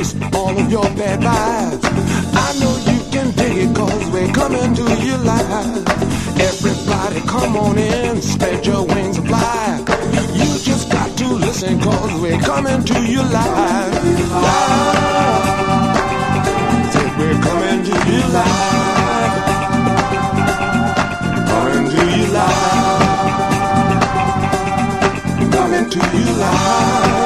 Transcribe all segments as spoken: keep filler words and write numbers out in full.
all of your bad vibes. I know you can dig it cause we're coming to you live. Everybody come on in, spread your wings and fly. You just got to listen cause we're coming to you live. Live. Say we're coming to you live. Coming to you live. Coming to you live.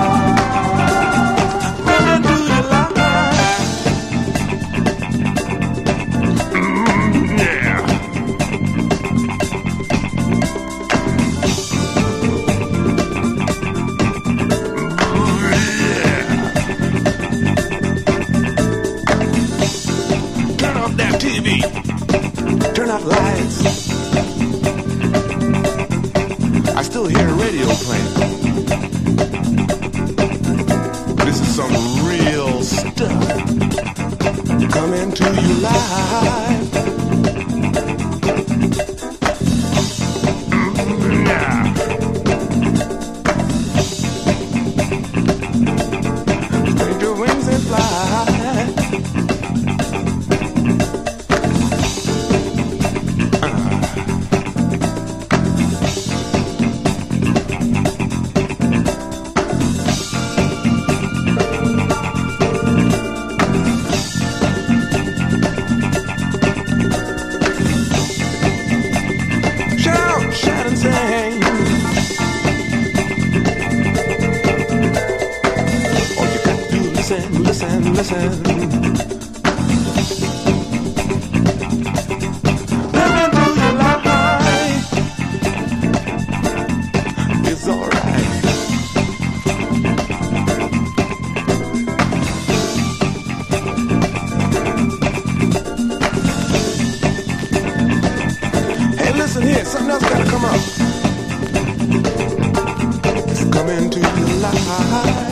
Turn off lights. I still hear radio playing. This is some real stuff coming to you live. Mm, yeah. Spread your wings and fly. Listen, listen. Living through your life is alright. Hey, listen here, something else gotta come up. It's coming to your life.